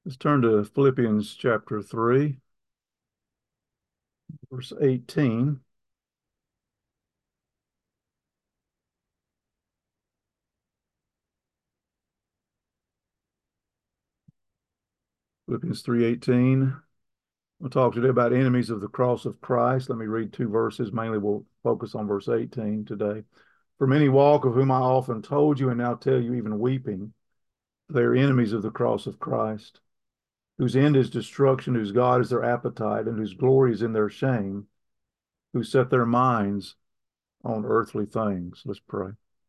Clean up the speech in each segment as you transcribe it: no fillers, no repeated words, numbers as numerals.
Let's turn to Philippians chapter 3, verse 18. Philippians 3:18. We'll talk today about enemies of the cross of Christ. Let me read two verses. Mainly we'll focus on verse 18 today. For many walk, of whom I often told you and now tell you, even weeping, they are enemies of the cross of Christ, whose end is destruction, whose God is their appetite, and whose glory is in their shame, who set their minds on earthly things. Let's pray.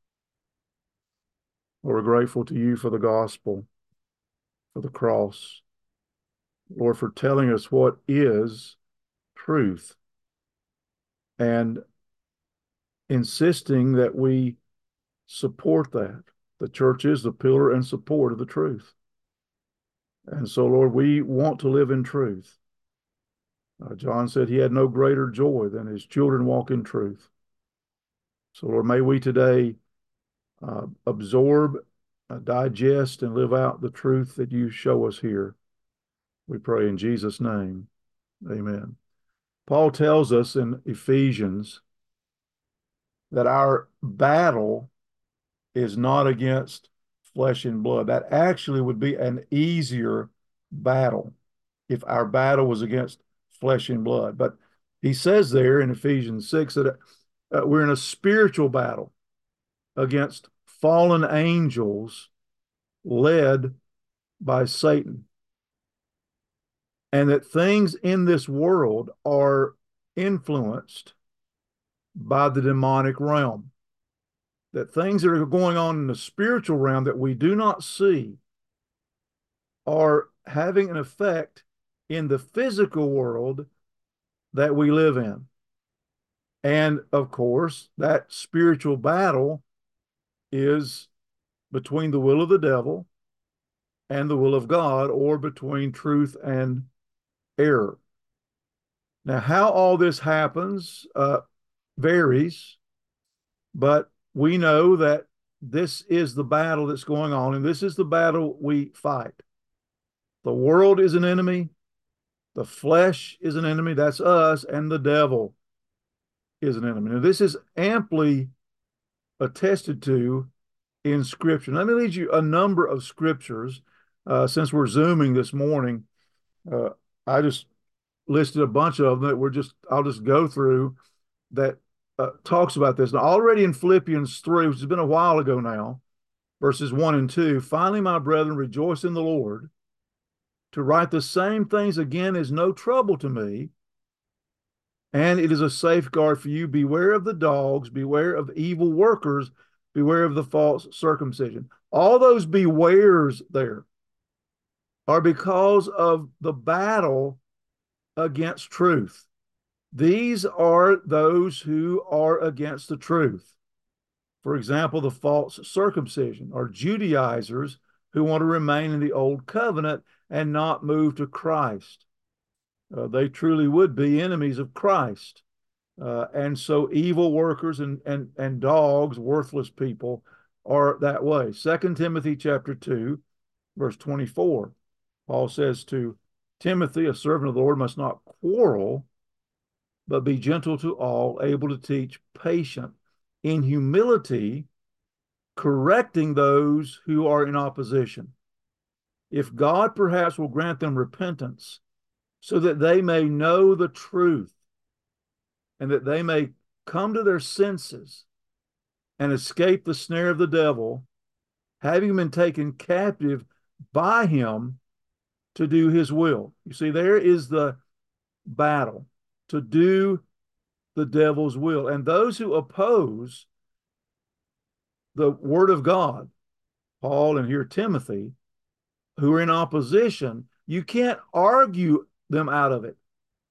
Lord, we're grateful to you for the gospel, for the cross. Lord, for telling us what is truth and insisting that we support that. The church is the pillar and support of the truth. And so, Lord, we want to live in truth. John said he had no greater joy than his children walk in truth. So, Lord, may we today absorb, digest, and live out the truth that you show us here. We pray in Jesus' name. Amen. Paul tells us in Ephesians that our battle is not against flesh and blood. That actually would be an easier battle if our battle was against flesh and blood. But he says there in Ephesians 6 that we're in a spiritual battle against fallen angels led by Satan. And that things in this world are influenced by the demonic realm. That things that are going on in the spiritual realm that we do not see are having an effect in the physical world that we live in. And of course, that spiritual battle is between the will of the devil and the will of God, or between truth and error. Now, how all this happens varies, but we know that this is the battle that's going on, and this is the battle we fight. The world is an enemy, the flesh is an enemy, that's us, and the devil is an enemy. Now, this is amply attested to in Scripture. Let me read you a number of scriptures. Since we're Zooming this morning, uh, I just listed a bunch of them that I'll just go through that talks about this. Now, already in Philippians 3, which has been a while ago now, verses 1 and 2, finally, my brethren, rejoice in the Lord. To write the same things again is no trouble to me, and it is a safeguard for you. Beware of the dogs, beware of evil workers, beware of the false circumcision. All those bewares there are because of the battle against truth. These are those who are against the truth. For example, the false circumcision are Judaizers who want to remain in the old covenant and not move to Christ. They truly would be enemies of Christ. And so evil workers and dogs, worthless people, are that way. 2 Timothy chapter 2, verse 24, Paul says to Timothy, a servant of the Lord must not quarrel, but be gentle to all, able to teach, patient, in humility, correcting those who are in opposition. If God perhaps will grant them repentance, so that they may know the truth and that they may come to their senses and escape the snare of the devil, having been taken captive by him to do his will. You see, there is the battle, to do the devil's will. And those who oppose the word of God, Paul and here Timothy, who are in opposition, you can't argue them out of it.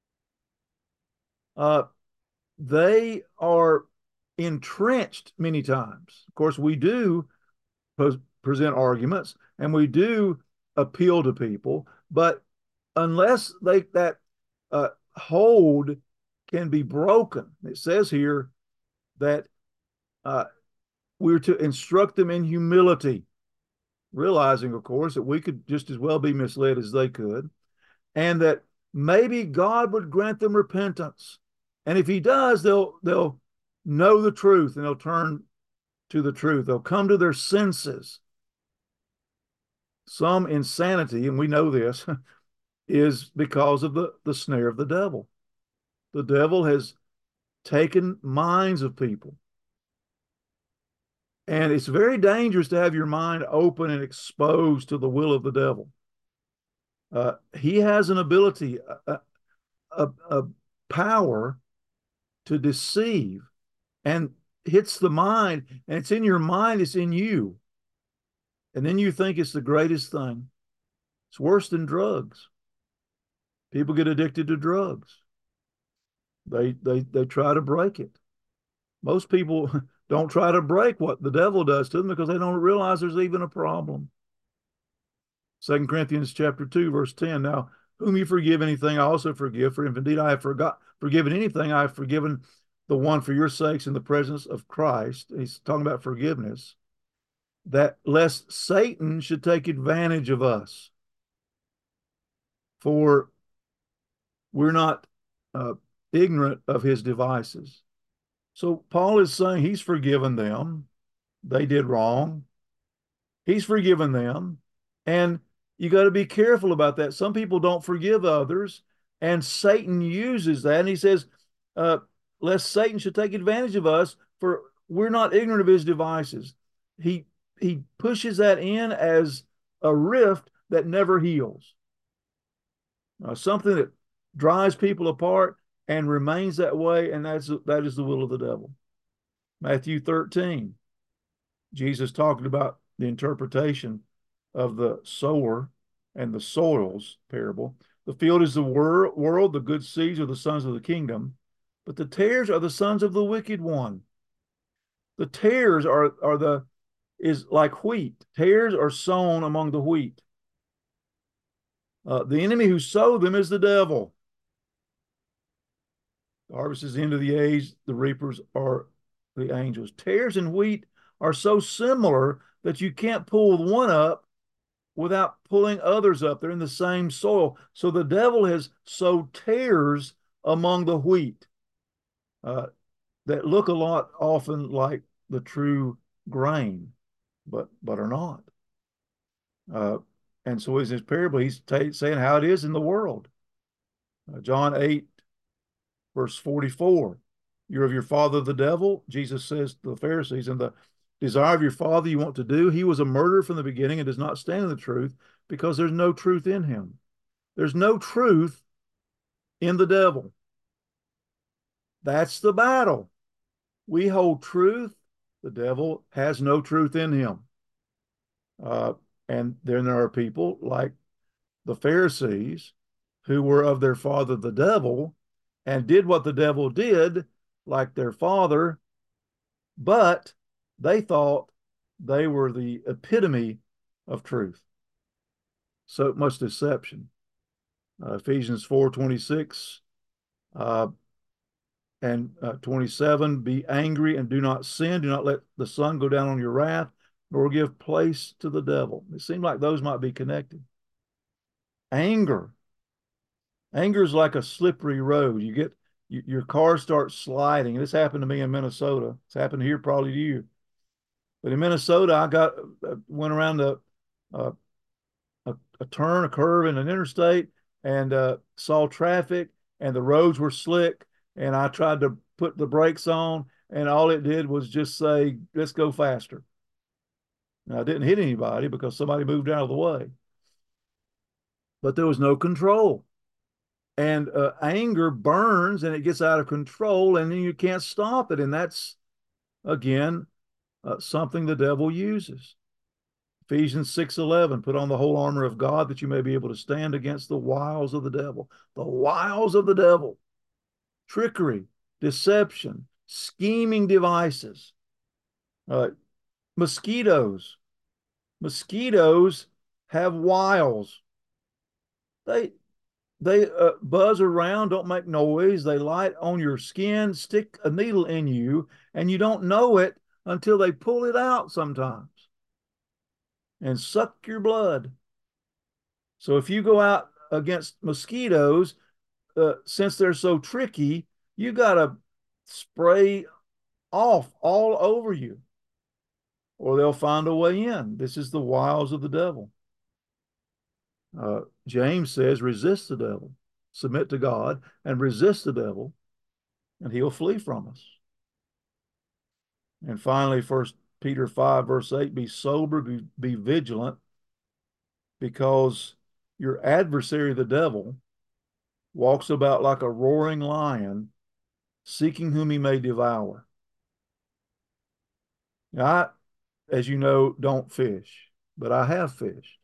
They are entrenched many times. Of course, we do present arguments and we do appeal to people, but unless that hold can be broken, it says here that we're to instruct them in humility. realizing, of course, that we could just as well be misled as they could, and that maybe God would grant them repentance. And if he does, they'll know the truth and they'll turn to the truth. They'll come to their senses. Some insanity, and we know this, is because of the snare of the devil. The devil has taken minds of people. And it's very dangerous to have your mind open and exposed to the will of the devil. He has an ability, a power to deceive, and hits the mind, and it's in your mind, it's in you. And then you think it's the greatest thing. It's worse than drugs. People get addicted to drugs. They try to break it. Most people don't try to break what the devil does to them because they don't realize there's even a problem. 2 Corinthians chapter 2, verse 10. Now, whom you forgive anything, I also forgive. For if indeed I have forgiven anything, I have forgiven the one for your sakes in the presence of Christ. He's talking about forgiveness. That lest Satan should take advantage of us. For we're not ignorant of his devices. So Paul is saying he's forgiven them. They did wrong. He's forgiven them. And you got to be careful about that. Some people don't forgive others, and Satan uses that. And he says, lest Satan should take advantage of us, for we're not ignorant of his devices. He pushes that in as a rift that never heals. Something that drives people apart and remains that way, and that is the will of the devil. Matthew 13, Jesus talking about the interpretation of the sower and the soils parable. The field is the world, the good seeds are the sons of the kingdom, but the tares are the sons of the wicked one. The tares is like wheat. Tares are sown among the wheat. The enemy who sowed them is the devil. The harvest is the end of the age. The reapers are the angels. Tares and wheat are so similar that you can't pull one up without pulling others up. They're in the same soil. So the devil has sowed tares among the wheat that look a lot often like the true grain, but are not. And so in his parable, he's saying how it is in the world. John 8, verse 44. You're of your father, the devil, Jesus says to the Pharisees, and the desire of your father you want to do. He was a murderer from the beginning and does not stand in the truth because there's no truth in him. There's no truth in the devil. That's the battle. We hold truth. The devil has no truth in him. And then there are people like the Pharisees who were of their father, the devil, and did what the devil did, like their father, but they thought they were the epitome of truth. So much deception. Ephesians 4:26 and 27, be angry and do not sin. Do not let the sun go down on your wrath, nor give place to the devil. It seemed like those might be connected. Anger. Anger is like a slippery road. Your car starts sliding. This happened to me in Minnesota. It's happened here probably to you. But in Minnesota, I went around a turn, a curve in an interstate, and saw traffic, and the roads were slick, and I tried to put the brakes on, and all it did was just say, let's go faster. Now, I didn't hit anybody because somebody moved out of the way, but there was no control. And anger burns, and it gets out of control, and then you can't stop it. And that's, again, something the devil uses. Ephesians 6:11, put on the whole armor of God that you may be able to stand against the wiles of the devil. The wiles of the devil. Trickery, deception, scheming devices. Mosquitoes. Mosquitoes have wiles. They buzz around, don't make noise. They light on your skin, stick a needle in you, and you don't know it until they pull it out sometimes. and suck your blood. So if you go out against mosquitoes, since they're so tricky, you got to spray off all over you, or they'll find a way in. This is the wiles of the devil. James says, resist the devil, submit to God, and resist the devil, and he'll flee from us. And finally, 1 Peter 5, verse 8, be sober, be vigilant, because your adversary, the devil, walks about like a roaring lion, seeking whom he may devour. Now, as you know, don't fish, but I have fished.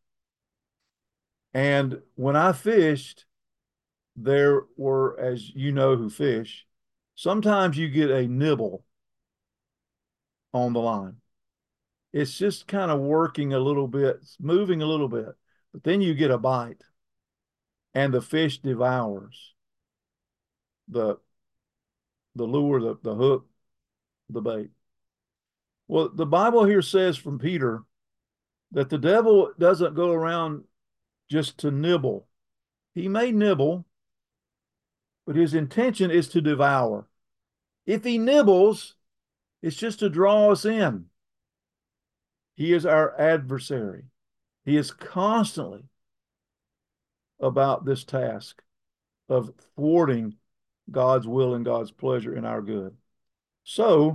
And when I fished, there were, as you know who fish, sometimes you get a nibble on the line. It's just kind of working a little bit, moving a little bit, but then you get a bite and the fish devours the lure, the hook, the bait. Well, the Bible here says from Peter that the devil doesn't go around just to nibble. He may nibble, but his intention is to devour. If he nibbles, it's just to draw us in. He is our adversary. He is constantly about this task of thwarting God's will and God's pleasure in our good. So,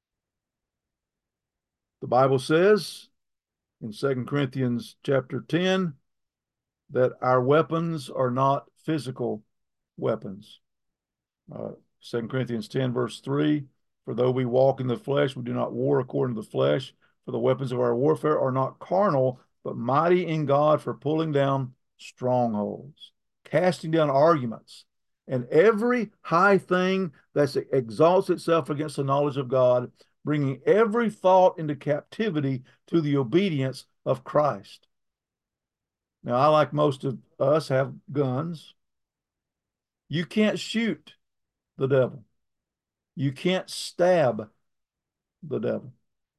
the Bible says in 2 Corinthians chapter 10 that our weapons are not physical weapons. 2 Corinthians 10, verse 3, for though we walk in the flesh, we do not war according to the flesh, for the weapons of our warfare are not carnal, but mighty in God for pulling down strongholds, casting down arguments, and every high thing that exalts itself against the knowledge of God, bringing every thought into captivity to the obedience of Christ. Now, I, like most of us, have guns. You can't shoot the devil. You can't stab the devil.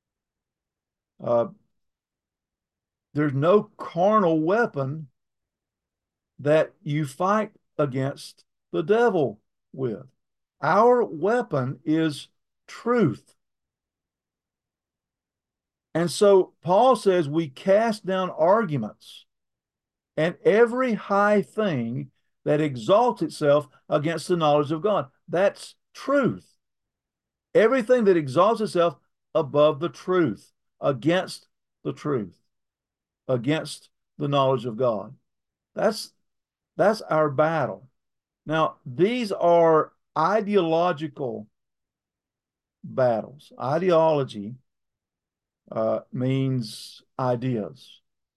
There's no carnal weapon that you fight against the devil with. Our weapon is truth. And so Paul says we cast down arguments and every high thing that exalts itself against the knowledge of God. That's truth. Everything that exalts itself above the truth, against the truth, against the knowledge of God. That's our battle. Now, these are ideological battles. Ideology means ideas.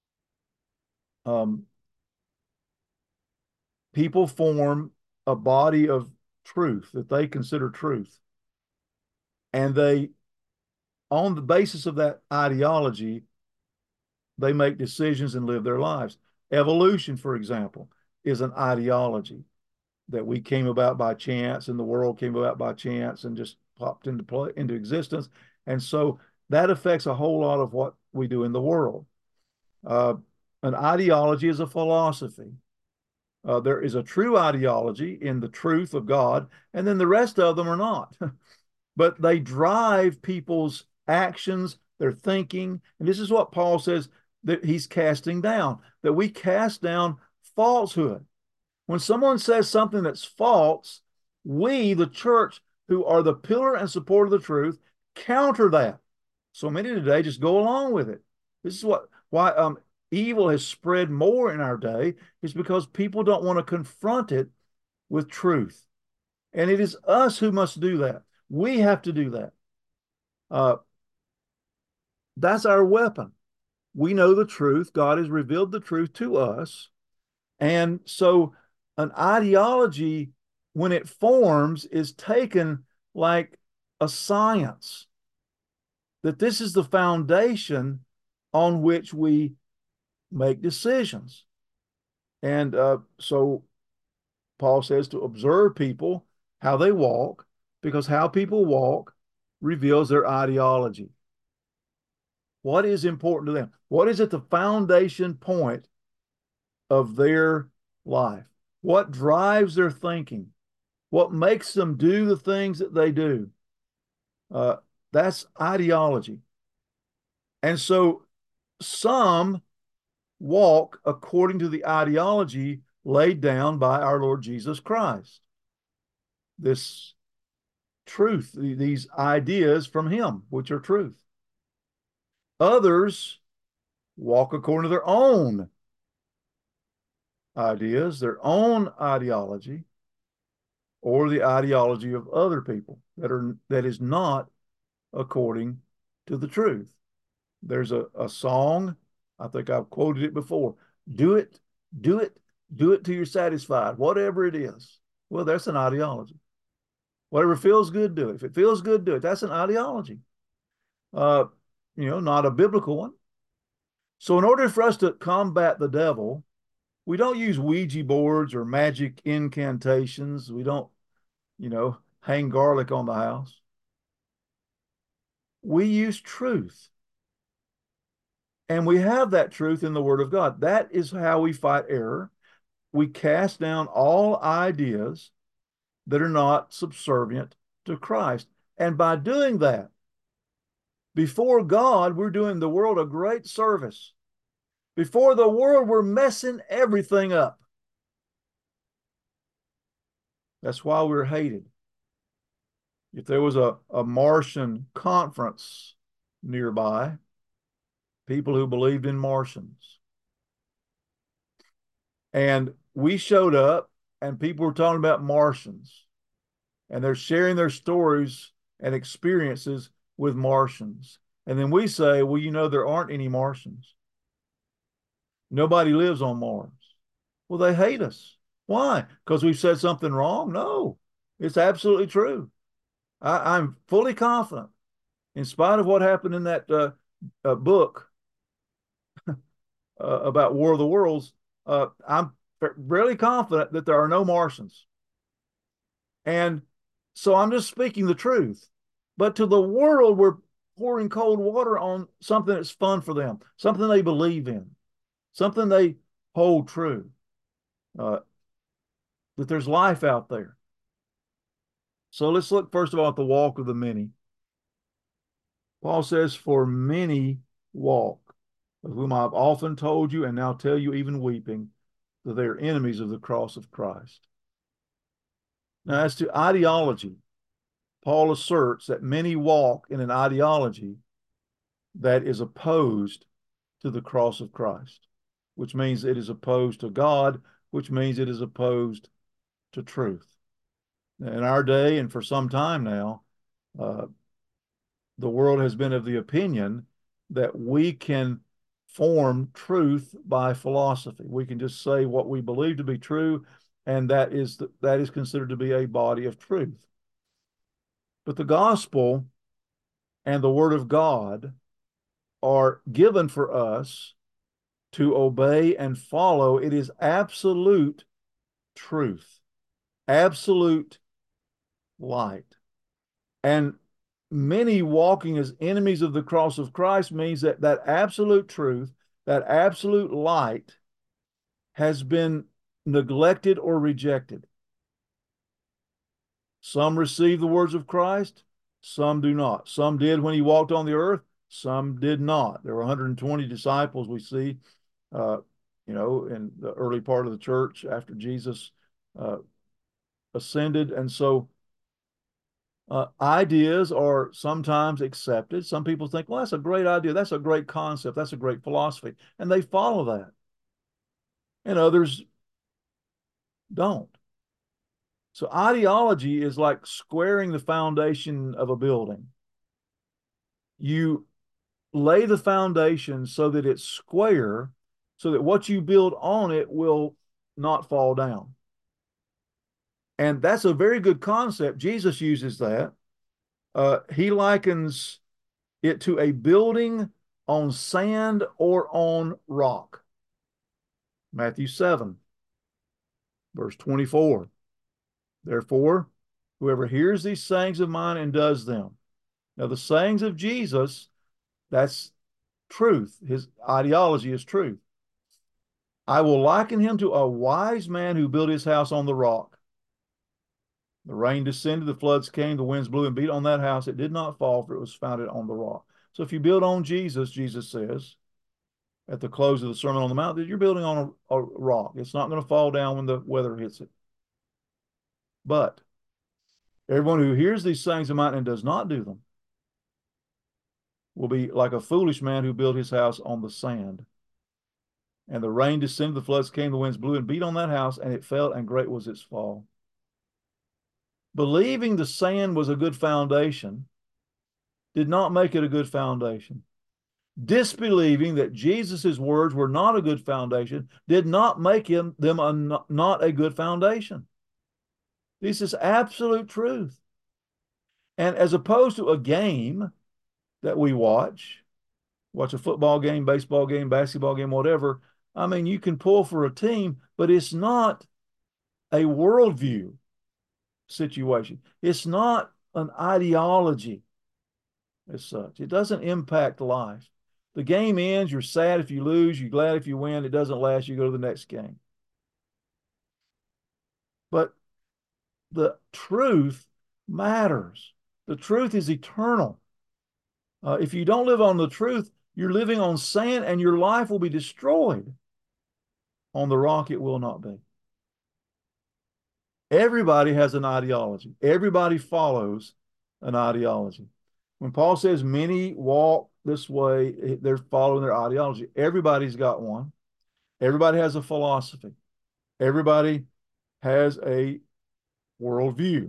People form a body of truth that they consider truth. And they, on the basis of that ideology, they make decisions and live their lives. Evolution, for example, is an ideology that we came about by chance and the world came about by chance and just popped into existence. And so that affects a whole lot of what we do in the world. An ideology is a philosophy. There is a true ideology in the truth of God, and then the rest of them are not. But they drive people's actions, their thinking. And this is what Paul says that he's casting down, that we cast down falsehood. When someone says something that's false, we, the church, who are the pillar and support of the truth, counter that. So many today just go along with it. This is why evil has spread more in our day, is because people don't want to confront it with truth. And it is us who must do that. We have to do that. That's our weapon. We know the truth. God has revealed the truth to us. And so an ideology, when it forms, is taken like a science, that this is the foundation on which we make decisions. And so Paul says to observe people, how they walk, because how people walk reveals their ideology. What is important to them? What is at the foundation point of their life? What drives their thinking? What makes them do the things that they do? Uh, that's ideology. And so some walk according to the ideology laid down by our Lord Jesus Christ. This truth, these ideas from him, which are truth. Others walk according to their own ideas, their own ideology, or the ideology of other people that is not according to the truth. There's a song, I think I've quoted it before. Do it, do it, do it till you're satisfied, whatever it is. Well, that's an ideology. Whatever feels good, do it. If it feels good, do it. That's an ideology. Uh, not a biblical one. So in order for us to combat the devil, we don't use Ouija boards or magic incantations. We don't, hang garlic on the house. We use truth. And we have that truth in the Word of God. That is how we fight error. We cast down all ideas that are not subservient to Christ. And by doing that, before God, we're doing the world a great service. Before the world, we're messing everything up. That's why we're hated. If there was a Martian conference nearby, people who believed in Martians, and we showed up and people were talking about Martians, and they're sharing their stories and experiences with Martians. And then we say, well, there aren't any Martians. Nobody lives on Mars. Well, they hate us. Why? Because we've said something wrong? No, it's absolutely true. I'm fully confident, in spite of what happened in that book about War of the Worlds, I'm really confident that there are no Martians. And so I'm just speaking the truth. But to the world, we're pouring cold water on something that's fun for them, something they believe in, something they hold true, that there's life out there. So let's look first of all at the walk of the many. Paul says, for many walk, of whom I've often told you and now tell you even weeping, that they are enemies of the cross of Christ. Now, as to ideology, Paul asserts that many walk in an ideology that is opposed to the cross of Christ, which means it is opposed to God, which means it is opposed to truth. In our day, and for some time now, the world has been of the opinion that we can form truth by philosophy. We can just say what we believe to be true, and that is considered to be a body of truth. But the gospel and the word of God are given for us to obey and follow. It is absolute truth, absolute light. And many walking as enemies of the cross of Christ means that absolute truth, that absolute light has been neglected or rejected. Some receive the words of Christ, some do not. Some did when he walked on the earth, some did not. There were 120 disciples we see, in the early part of the church after Jesus ascended. And so ideas are sometimes accepted. Some people think, well, that's a great idea. That's a great concept. That's a great philosophy. And they follow that. And others don't. So ideology is like squaring the foundation of a building. You lay the foundation so that it's square, so that what you build on it will not fall down. And that's a very good concept. Jesus uses that. He likens it to a building on sand or on rock. Matthew 7, verse 24. Therefore, whoever hears these sayings of mine and does them. Now, the sayings of Jesus, that's truth. His ideology is truth. I will liken him to a wise man who built his house on the rock. The rain descended, the floods came, the winds blew and beat on that house. It did not fall, for it was founded on the rock. So if you build on Jesus, Jesus says at the close of the Sermon on the Mount, that you're building on a rock. It's not going to fall down when the weather hits it. But everyone who hears these sayings of mine and does not do them will be like a foolish man who built his house on the sand. And the rain descended, the floods came, the winds blew and beat on that house, and it fell, and great was its fall. Believing the sand was a good foundation did not make it a good foundation. Disbelieving that Jesus' words were not a good foundation did not make them not a good foundation. This is absolute truth. And as opposed to a game that we watch a football game, baseball game, basketball game, whatever. I mean, you can pull for a team, but it's not a worldview situation. It's not an ideology as such. It doesn't impact life. The game ends, you're sad if you lose, you're glad if you win. It doesn't last, you go to the next game. But the truth matters. The truth is eternal. If you don't live on the truth, you're living on sand and your life will be destroyed. On the rock, it will not be. Everybody has an ideology. Everybody follows an ideology. When Paul says many walk this way, they're following their ideology. Everybody's got one. Everybody has a philosophy. Everybody has a worldview.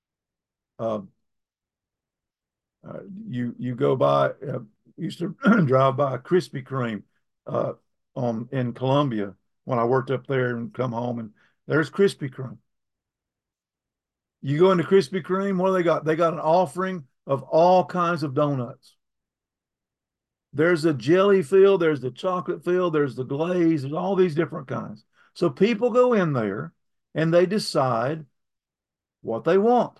You go by, used to drive by Krispy Kreme in Columbia when I worked up there and come home, and there's Krispy Kreme. You go into Krispy Kreme, what do they got? They got an offering of all kinds of donuts. There's the jelly filled, there's the chocolate filled, there's the glaze, there's all these different kinds. So people go in there and they decide what they want.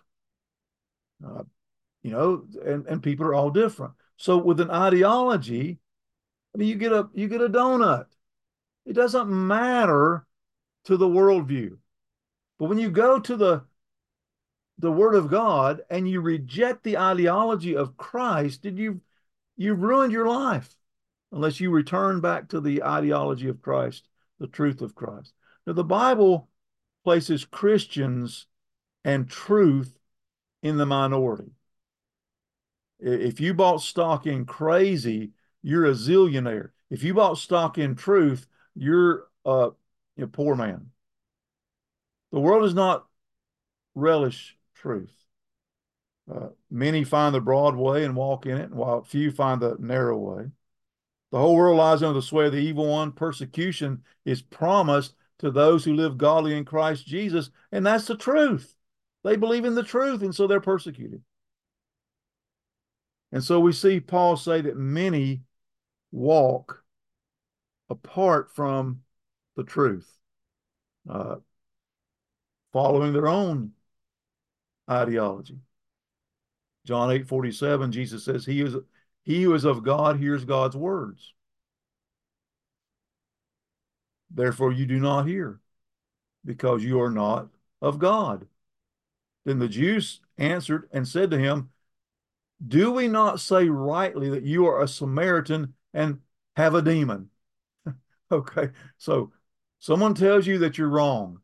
And people are all different. So with an ideology, I mean, you get a donut. It doesn't matter to the worldview. But when you go to the Word of God and you reject the ideology of Christ, you've ruined your life unless you return back to the ideology of Christ, the truth of Christ. Now, the Bible places Christians and truth in the minority. If you bought stock in crazy, you're a zillionaire. If you bought stock in truth, you're a poor man. The world does not relish truth. Many find the broad way and walk in it, while few find the narrow way. The whole world lies under the sway of the evil one. Persecution is promised to those who live godly in Christ Jesus, and that's the truth. They believe in the truth, and so they're persecuted. And so we see Paul say that many walk apart from the truth, following their own ideology. John 8:47, Jesus says, he who is of God hears God's words. Therefore you do not hear, because you are not of God. Then the Jews answered and said to him, do we not say rightly that you are a Samaritan and have a demon? Okay, so someone tells you that you're wrong,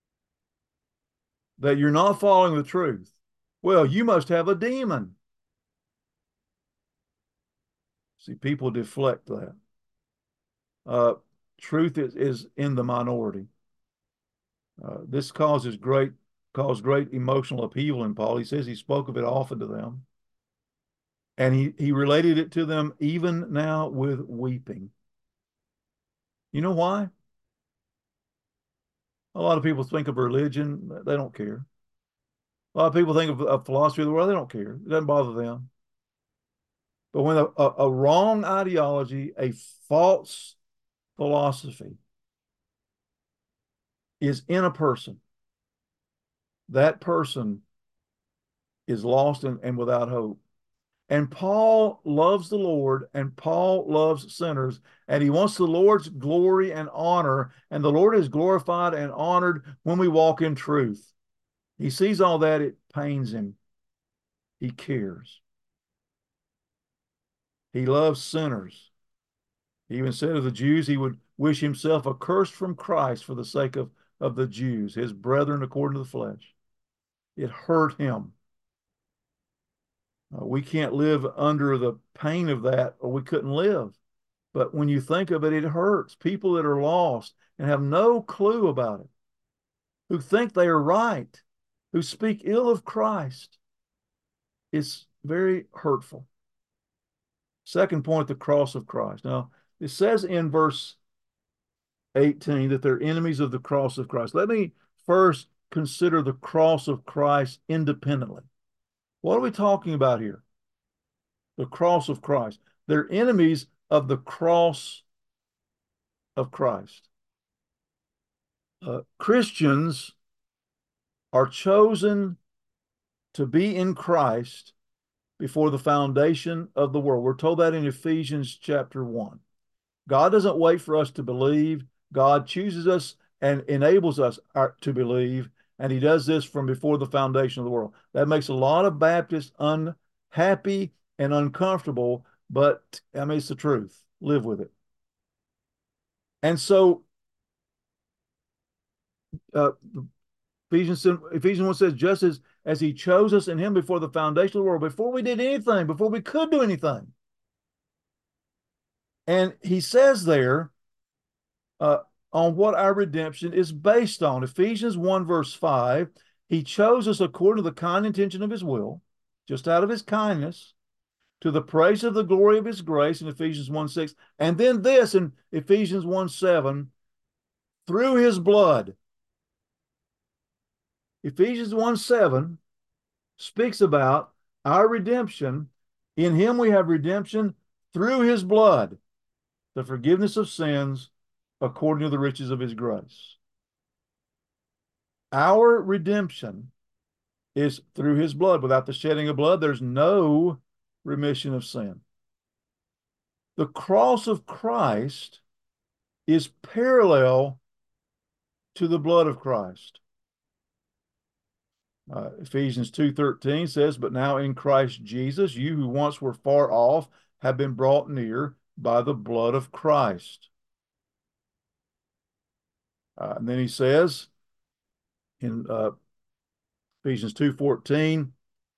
that you're not following the truth. Well, you must have a demon. See, people deflect that. Truth is in the minority. This caused great emotional upheaval in Paul. He says he spoke of it often to them. And he related it to them even now with weeping. You know why? A lot of people think of religion, they don't care. A lot of people think of philosophy of the world, they don't care. It doesn't bother them. But when a wrong ideology, a false philosophy is in a person, that person is lost and without hope. And Paul loves the Lord, and Paul loves sinners, and he wants the Lord's glory and honor, and the Lord is glorified and honored when we walk in truth. He sees all that, it pains him. He cares. He loves sinners. He even said of the Jews, he would wish himself accursed from Christ for the sake of the Jews, his brethren according to the flesh. It hurt him. We can't live under the pain of that, or we couldn't live. But when you think of it, it hurts. People that are lost and have no clue about it, who think they are right, who speak ill of Christ, it's very hurtful. Second point, the cross of Christ. Now, it says in verse 18 that they're enemies of the cross of Christ. Let me first consider the cross of Christ independently. What are we talking about here? The cross of Christ. They're enemies of the cross of Christ. Christians are chosen to be in Christ before the foundation of the world. We're told that in Ephesians chapter 1. God doesn't wait for us to believe. God chooses us and enables us to believe, and he does this from before the foundation of the world. That makes a lot of Baptists unhappy and uncomfortable, but I mean, it's the truth. Live with it. And so Ephesians 1 says, just as he chose us in him before the foundation of the world, before we did anything, before we could do anything. And he says there on what our redemption is based on. Ephesians 1 verse 5, he chose us according to the kind intention of his will, just out of his kindness, to the praise of the glory of his grace in Ephesians 1 6. And then this in Ephesians 1 7, through his blood. Ephesians 1 7 speaks about our redemption. In him we have redemption through his blood, the forgiveness of sins according to the riches of his grace. Our redemption is through his blood. Without the shedding of blood, there's no remission of sin. The cross of Christ is parallel to the blood of Christ. Ephesians 2:13 says, but now in Christ Jesus, you who once were far off have been brought near by the blood of Christ. And then he says in Ephesians 2:14,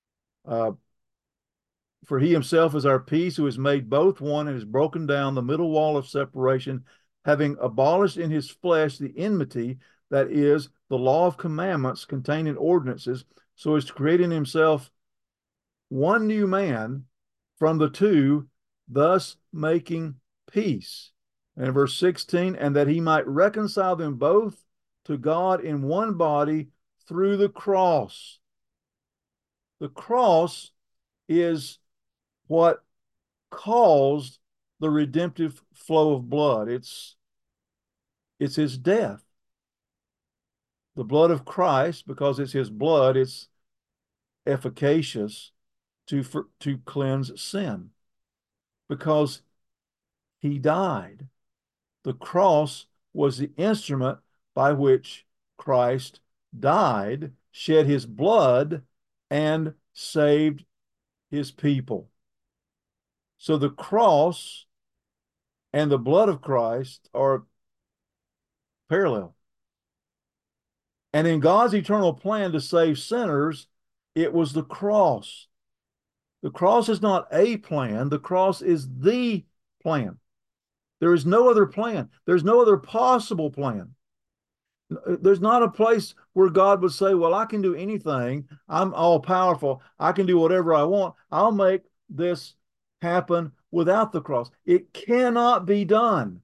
for he himself is our peace, who has made both one and has broken down the middle wall of separation, having abolished in his flesh the enmity, that is, the law of commandments contained in ordinances, so as to create in himself one new man from the two, thus making peace. And in verse 16, and that he might reconcile them both to God in one body through the cross. The cross is what caused the redemptive flow of blood. It's his death. The blood of Christ, because it's his blood, it's efficacious to cleanse sin, because he died. The cross was the instrument by which Christ died, shed his blood, and saved his people. So the cross and the blood of Christ are parallel. And in God's eternal plan to save sinners, it was the cross. The cross is not a plan. The cross is the plan. There is no other plan. There's no other possible plan. There's not a place where God would say, well, I can do anything. I'm all powerful. I can do whatever I want. I'll make this happen without the cross. It cannot be done,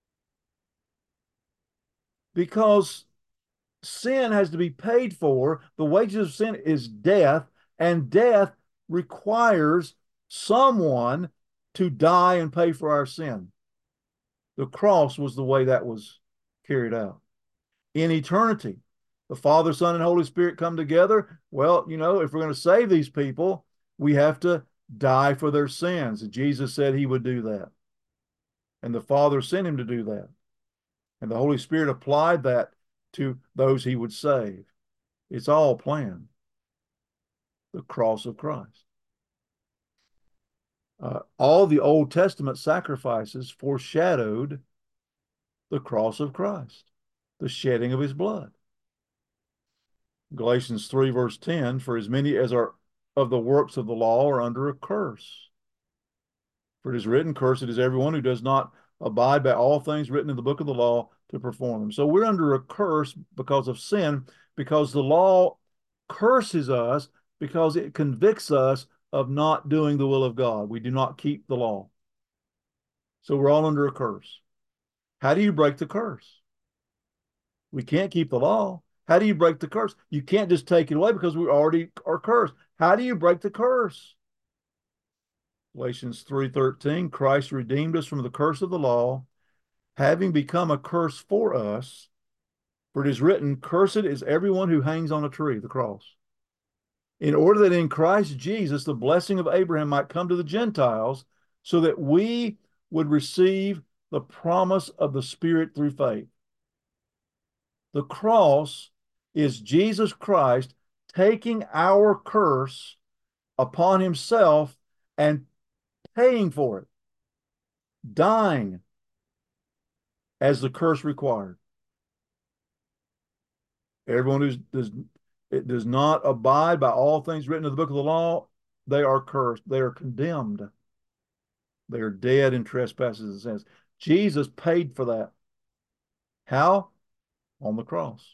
because sin has to be paid for. The wages of sin is death, and death requires someone to die and pay for our sin. The cross was the way that was carried out. In eternity, the Father, Son, and Holy Spirit come together. Well, if we're going to save these people, we have to die for their sins. Jesus said he would do that. And the Father sent him to do that. And the Holy Spirit applied that to those he would save. It's all planned. The cross of Christ. All the Old Testament sacrifices foreshadowed the cross of Christ, the shedding of his blood. Galatians 3, verse 10, for as many as are of the works of the law are under a curse. For it is written, cursed is everyone who does not abide by all things written in the book of the law to perform them. So we're under a curse because of sin, because the law curses us, because it convicts us of not doing the will of God. We do not keep the law. So we're all under a curse. How do you break the curse? We can't keep the law. How do you break the curse? You can't just take it away because we already are cursed. How do you break the curse? Galatians 3:13, Christ redeemed us from the curse of the law, having become a curse for us. For it is written, cursed is everyone who hangs on a tree, the cross, in order that in Christ Jesus the blessing of Abraham might come to the Gentiles, so that we would receive the promise of the Spirit through faith. The cross is Jesus Christ taking our curse upon himself and paying for it, dying as the curse required. Everyone who does not abide by all things written in the book of the law, they are cursed. They are condemned. They are dead in trespasses and sins. Jesus paid for that. How? On the cross.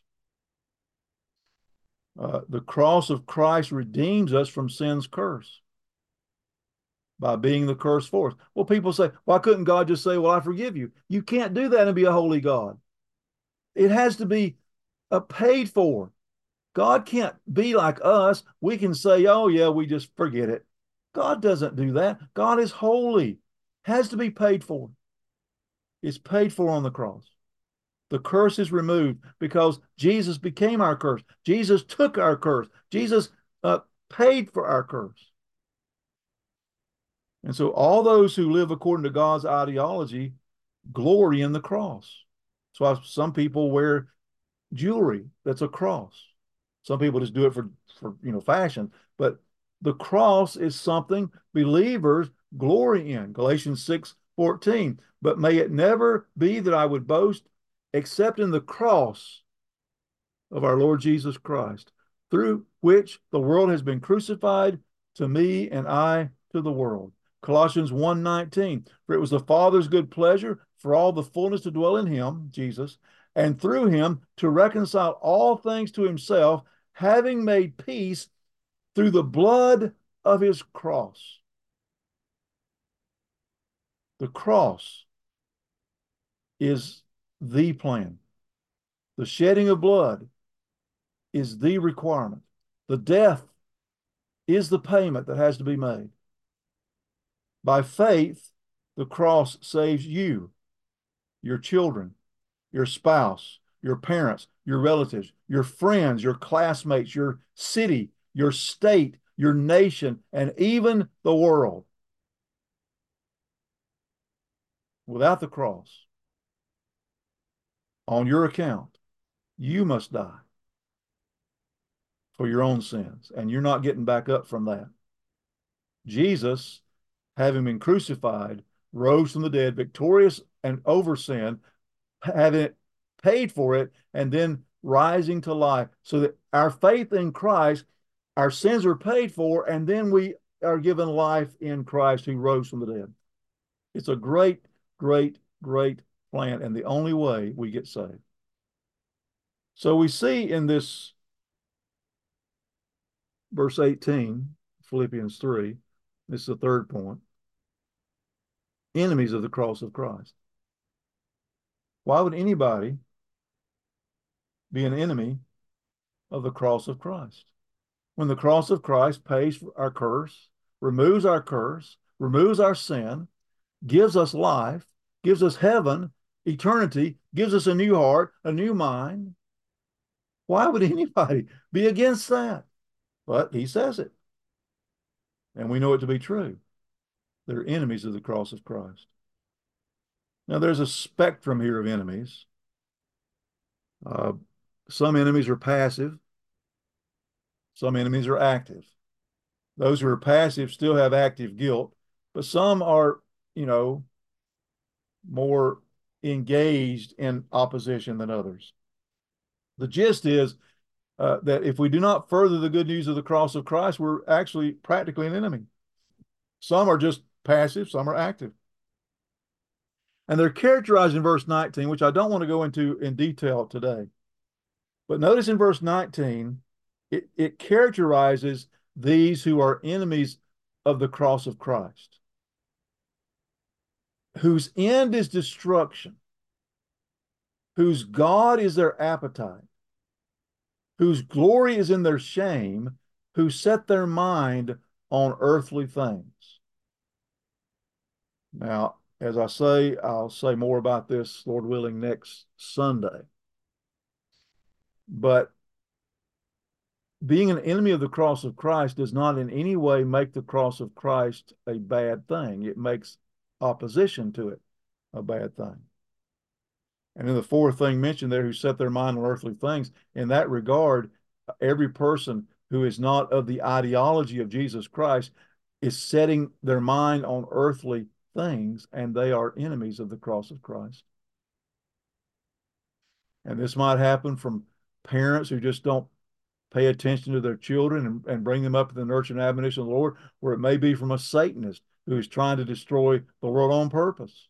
The cross of Christ redeems us from sin's curse by being the curse for us. Well, people say, why couldn't God just say, well, I forgive you? You can't do that and be a holy God. It has to be paid for. God can't be like us. We can say, oh, yeah, we just forget it. God doesn't do that. God is holy. Has to be paid for. It's paid for on the cross. The curse is removed because Jesus became our curse. Jesus took our curse. Jesus paid for our curse. And so all those who live according to God's ideology glory in the cross. That's why some people wear jewelry that's a cross. Some people just do it for fashion. But the cross is something believers glory in. Galatians 6:14. But may it never be that I would boast except in the cross of our Lord Jesus Christ, through which the world has been crucified to me and I to the world. Colossians 1:19, for it was the Father's good pleasure for all the fullness to dwell in him, Jesus, and through him to reconcile all things to himself, having made peace through the blood of his cross. The cross is the plan. The shedding of blood is the requirement. The death is the payment that has to be made. By faith, the cross saves you, your children, your spouse, your parents, your relatives, your friends, your classmates, your city, your state, your nation, and even the world. Without the cross, on your account, you must die for your own sins, and you're not getting back up from that. Jesus, having been crucified, rose from the dead, victorious and over sin, having paid for it, and then rising to life, so that our faith in Christ, our sins are paid for, and then we are given life in Christ who rose from the dead. It's a great, great, great plan, and the only way we get saved. So we see in this verse 18, Philippians 3, this is the third point, enemies of the cross of Christ. Why would anybody be an enemy of the cross of Christ? When the cross of Christ pays for our curse, removes our sin, gives us life, gives us heaven, eternity, gives us a new heart, a new mind. Why would anybody be against that? But he says it. And we know it to be true. They're enemies of the cross of Christ. Now, there's a spectrum here of enemies. Uh, some enemies are passive, some enemies are active. Those who are passive still have active guilt, but some are, you know, more engaged in opposition than others. The gist is that if we do not further the good news of the cross of Christ, we're actually practically an enemy. Some are just passive, some are active. And they're characterized in verse 19, which I don't want to go into in detail today. But notice in verse 19, it characterizes these who are enemies of the cross of Christ, whose end is destruction, whose God is their appetite, whose glory is in their shame, who set their mind on earthly things. Now, as I say, I'll say more about this, Lord willing, next Sunday. But being an enemy of the cross of Christ does not in any way make the cross of Christ a bad thing. It makes opposition to it a bad thing. And then the fourth thing mentioned there, who set their mind on earthly things, in that regard, every person who is not of the ideology of Jesus Christ is setting their mind on earthly things, and they are enemies of the cross of Christ. And this might happen from parents who just don't pay attention to their children and bring them up in the nurture and admonition of the Lord, or it may be from a Satanist who is trying to destroy the world on purpose.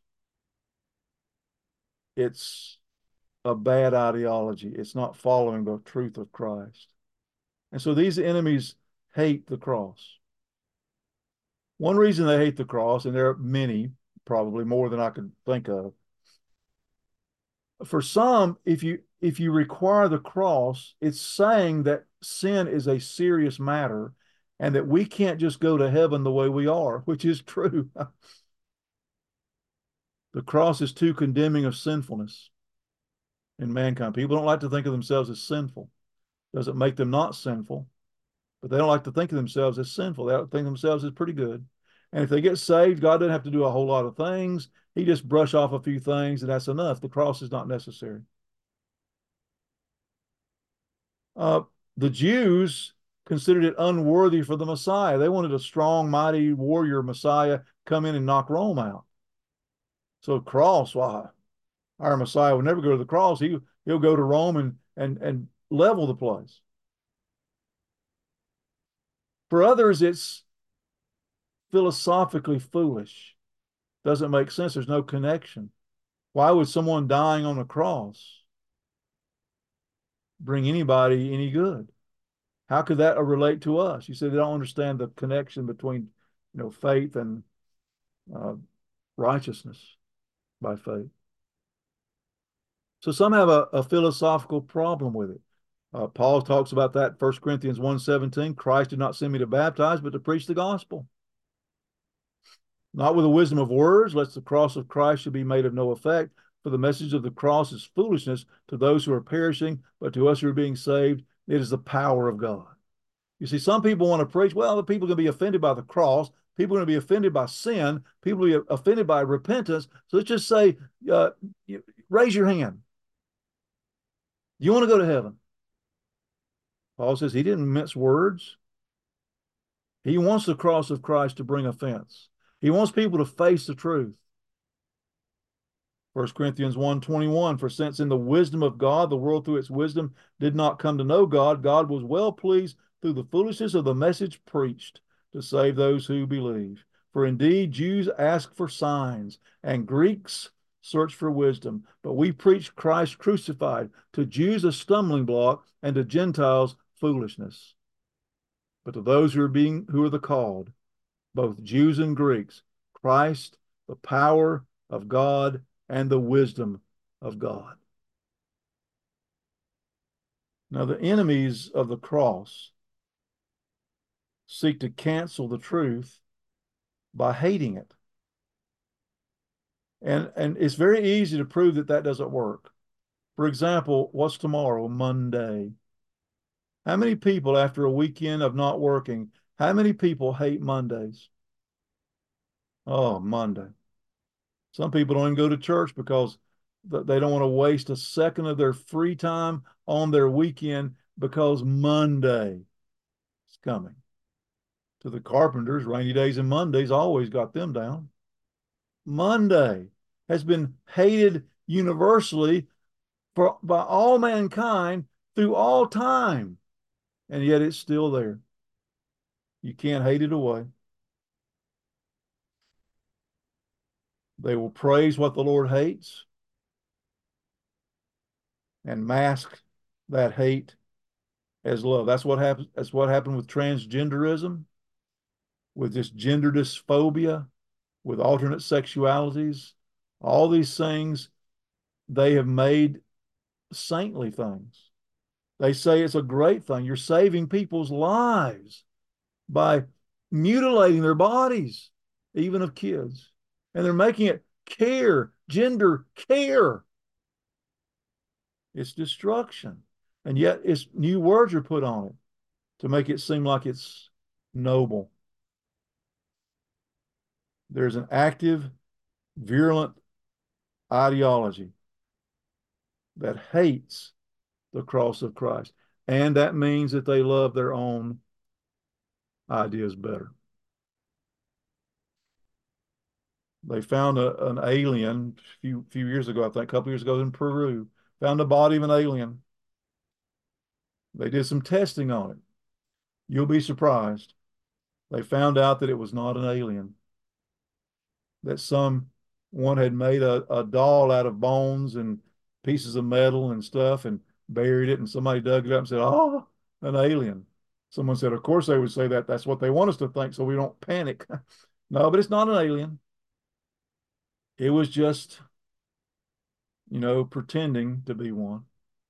It's a bad ideology. It's not following the truth of Christ. And so these enemies hate the cross. One reason they hate the cross, and there are many, probably more than I could think of. For some, if you require the cross, it's saying that sin is a serious matter and that we can't just go to heaven the way we are, which is true. The cross is too condemning of sinfulness in mankind. People don't like to think of themselves as sinful. Doesn't make them not sinful, but they don't like to think of themselves as sinful. They think of themselves as pretty good. And if they get saved, God doesn't have to do a whole lot of things. He just brush off a few things and that's enough. The cross is not necessary. The Jews considered it unworthy for the Messiah. They wanted a strong, mighty warrior Messiah come in and knock Rome out. So cross, why? Our Messiah would never go to the cross. He'll go to Rome and level the place. For others, it's philosophically foolish. Doesn't make sense. There's no connection. Why would someone dying on a cross bring anybody any good? How could that relate to us? You say they don't understand the connection between, faith and righteousness by faith. So some have a philosophical problem with it. Paul talks about that in 1 Corinthians 1:17. Christ did not send me to baptize, but to preach the gospel. Not with the wisdom of words, lest the cross of Christ should be made of no effect. For the message of the cross is foolishness to those who are perishing, but to us who are being saved, it is the power of God. You see, some people want to preach, well, the people are going to be offended by the cross. People are going to be offended by sin. People are offended by repentance. So let's just say, raise your hand. You want to go to heaven? Paul says he didn't mince words. He wants the cross of Christ to bring offense. He wants people to face the truth. 1 Corinthians 1:21, for since in the wisdom of God, the world through its wisdom did not come to know God, God was well pleased through the foolishness of the message preached to save those who believe. For indeed, Jews ask for signs, and Greeks search for wisdom. But we preach Christ crucified, to Jews a stumbling block, and to Gentiles foolishness. But to those who are the called, both Jews and Greeks, Christ, the power of God and the wisdom of God. Now, the enemies of the cross seek to cancel the truth by hating it. And it's very easy to prove that doesn't work. For example, what's tomorrow? Monday. How many people after a weekend of not working How many people hate Mondays? Oh, Monday. Some people don't even go to church because they don't want to waste a second of their free time on their weekend because Monday is coming. To the carpenters, rainy days and Mondays always got them down. Monday has been hated universally by all mankind through all time, and yet it's still there. You can't hate it away. They will praise what the Lord hates and mask that hate as love. That's what happens. That's what happened with transgenderism, with this gender dysphoria, with alternate sexualities. All these things they have made saintly things. They say it's a great thing. You're saving people's lives by mutilating their bodies, even of kids. And they're making it care, gender care. It's destruction. And yet it's new words are put on it to make it seem like it's noble. There's an active, virulent ideology that hates the cross of Christ. And that means that they love their own ideas better. They found an alien few years ago, I think, a couple years ago in Peru, found the body of an alien. They did some testing on it. You'll be surprised. They found out that it was not an alien, that someone had made a doll out of bones and pieces of metal and stuff and buried it, and somebody dug it up and said, "Oh, an alien." Someone said, "Of course they would say that. That's what they want us to think, so we don't panic." No, but it's not an alien. It was just, pretending to be one.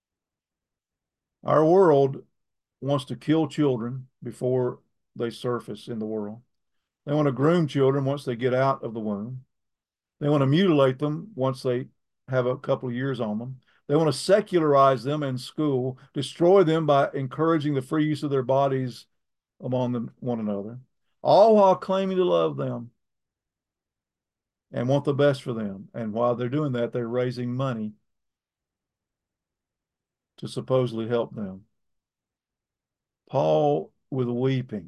Our world wants to kill children before they surface in the world. They want to groom children once they get out of the womb. They want to mutilate them once they have a couple of years on them. They want to secularize them in school, destroy them by encouraging the free use of their bodies among one another, all while claiming to love them and want the best for them. And while they're doing that, they're raising money to supposedly help them. Paul, with weeping,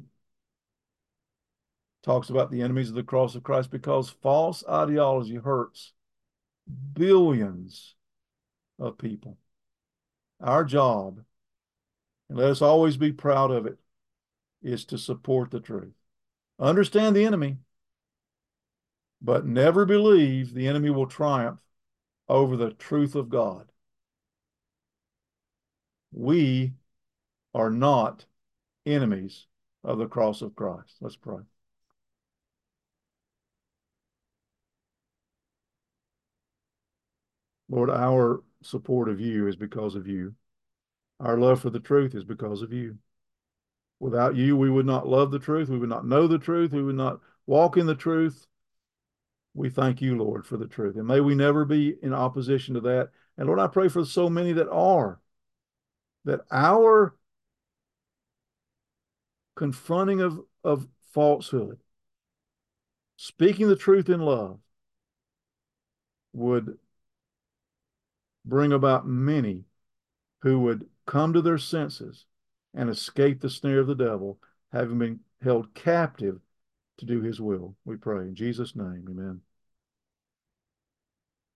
talks about the enemies of the cross of Christ because false ideology hurts billions of people. Our job, and let us always be proud of it, is to support the truth. Understand the enemy, but never believe the enemy will triumph over the truth of God. We are not enemies of the cross of Christ. Let's pray. Lord, our support of you is because of you. Our love for the truth is because of you. Without you, we would not love the truth. We would not know the truth. We would not walk in the truth. We thank you, Lord, for the truth. And may we never be in opposition to that. And Lord, I pray for so many that are, that our confronting of falsehood, speaking the truth in love, would bring about many who would come to their senses and escape the snare of the devil, having been held captive to do his will. We pray in Jesus' name, amen.